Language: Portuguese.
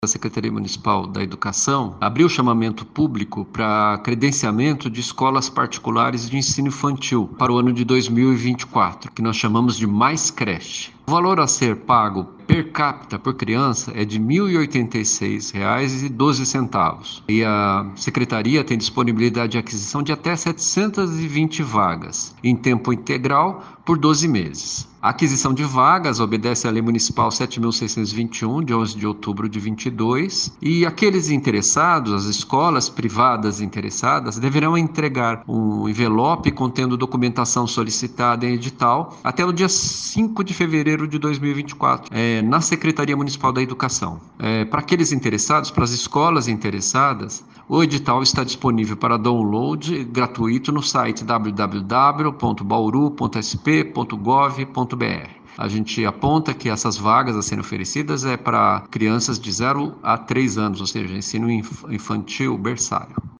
da Secretaria Municipal da Educação abriu chamamento público para credenciamento de escolas particulares de ensino infantil para o ano de 2024, que nós chamamos de Mais Creche. O valor a ser pago per capita por criança é de R$ 1.086,12. E a Secretaria tem disponibilidade de aquisição de até 720 vagas, em tempo integral, por 12 meses. A aquisição de vagas obedece à Lei Municipal 7.621, de 11 de outubro de 22, e aqueles interessados, as escolas privadas interessadas, deverão entregar um envelope contendo documentação solicitada em edital até o dia 5 de fevereiro de 2024, na Secretaria Municipal da Educação. Para aqueles interessados, para as escolas interessadas, o edital está disponível para download gratuito no site www.bauru.sp.gov.br. A gente aponta que essas vagas a serem oferecidas para crianças de 0 a 3 anos, ou seja, ensino infantil berçário.